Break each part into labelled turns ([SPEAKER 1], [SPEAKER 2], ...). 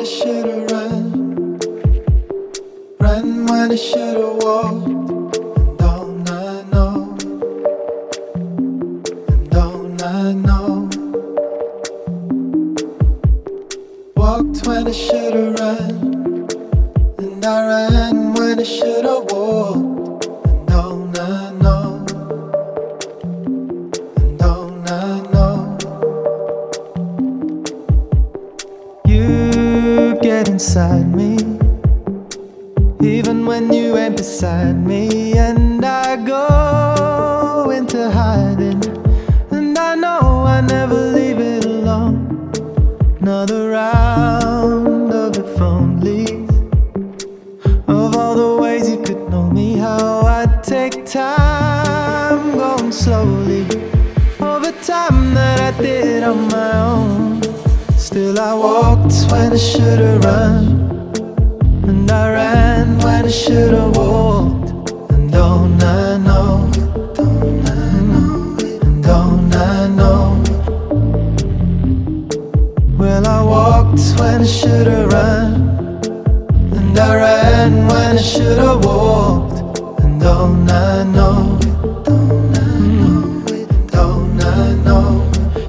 [SPEAKER 1] should've run, run when I should've walked. And don't I know, and don't I know, walked when I should've run, and I ran when I should've walked. And don't I know, and don't I know, you get inside me even when you ain't beside me, and I go into hiding, and I know I never leave it alone. Another round of if onlys, of all the ways you could know me, how I'd take time going slowly over time that I did on my own. Still I walked when I should've run, and I ran when I should've walked. And don't I know, don't I know, and don't I know, well I walked when I should've run, and I ran when I should've walked. And don't I know, don't I know, don't I know,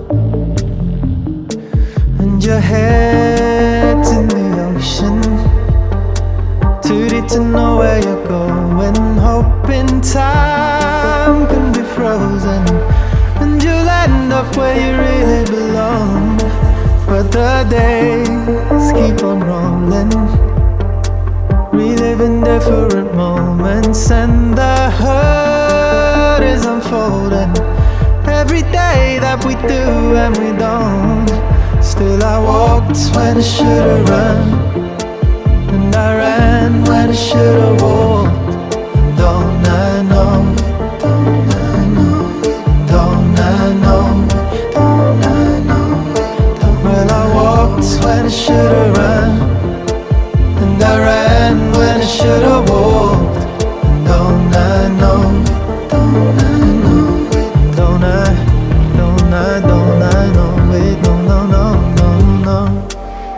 [SPEAKER 1] and your head's in the ocean, too deep to know where you're going, hoping time can be frozen, and you'll end up where you really belong. But the days keep on rolling, reliving different moments, and the hurt is unfolding every day that we do and we don't. Still I walked when I should've run, and I ran when I should've walked. And don't I know, don't I know, don't I know, don't I know, well I walked when I should've run, and I ran when I should've walked. And don't I know, don't I know, don't I, don't I, don't I know, wait, no, no, no, no, no.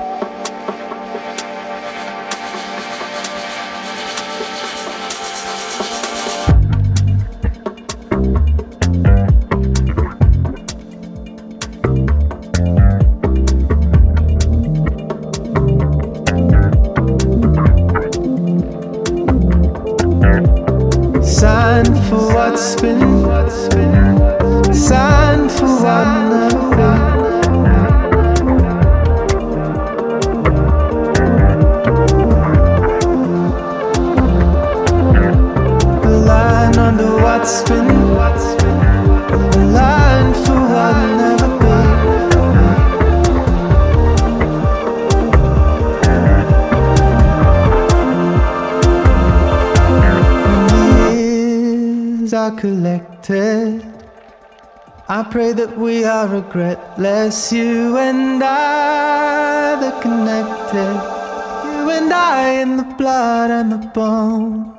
[SPEAKER 1] Sign for what's been, sign for what never been. The line under what's been, the line for what never been. Are collected, I pray that we are regretless, you and I, the connected, you and I in the blood and the bone.